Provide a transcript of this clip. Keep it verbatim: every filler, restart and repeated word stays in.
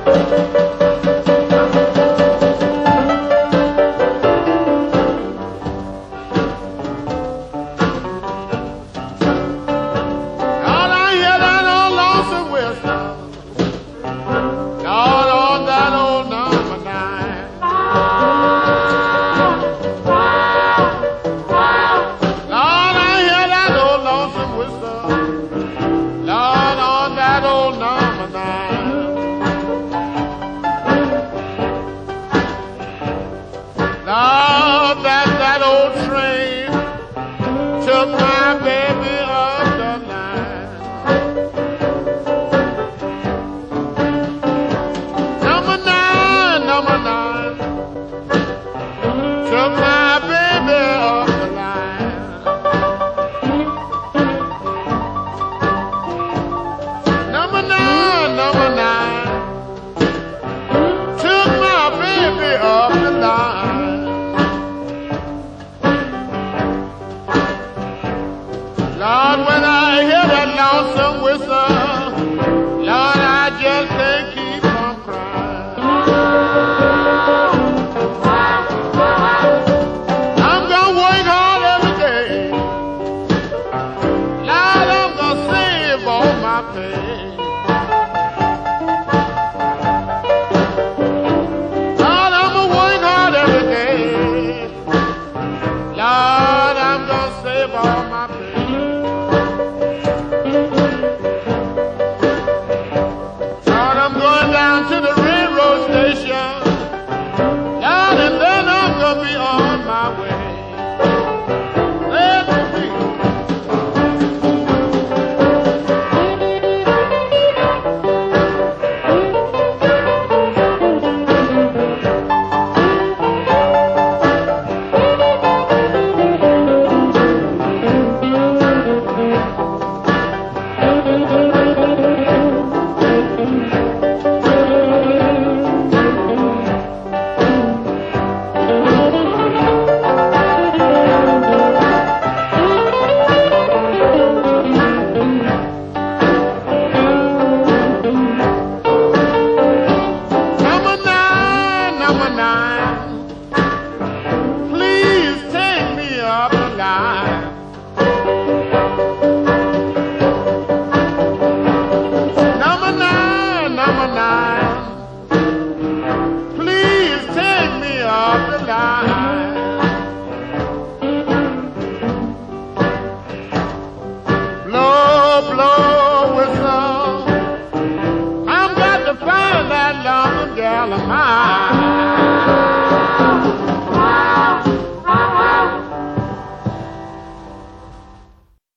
Lord, that, that old train took my baby up the line. Number nine, number nine, took my baby up the line. Number nine, number nine, took my baby up the line. Lord, when I hear that lonesome whistle, Lord, I just can't keep from crying. I'm gonna work hard every day. Lord, I'm gonna save all my pay. Lord, I'm gonna work hard every day. Lord, I'm gonna save all my pay. I'm going down to the railroad station, Lord, and then I'm gonna be on my way. Let me be. Number nine, please take me up the line. Number nine, number nine, please take me up the line. Blow, blow, whistle, I've got to find that loving gal of mine.